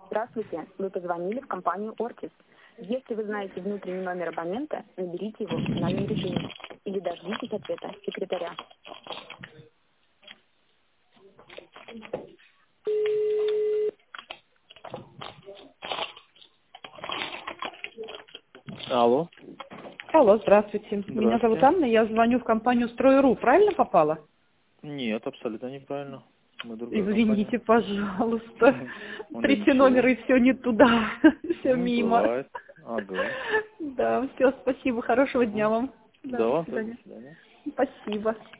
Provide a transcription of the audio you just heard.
Здравствуйте, вы позвонили в компанию «Ортис». Если вы знаете внутренний номер абонента, наберите его в финальном режиме или дождитесь ответа секретаря. Алло. Алло, здравствуйте. Меня зовут Здравствуйте. Анна, я звоню в компанию «Строй.ру». Правильно попала? Нет, абсолютно неправильно. Мы другая Извините, компания. пожалуйста. Да 3 ничего. номера и все не туда. Все Ну, мимо. бывает. Ага. Да, все, спасибо. Хорошего дня Ага. вам. Да, Да, до вам тоже, до свидания. свидания. Спасибо.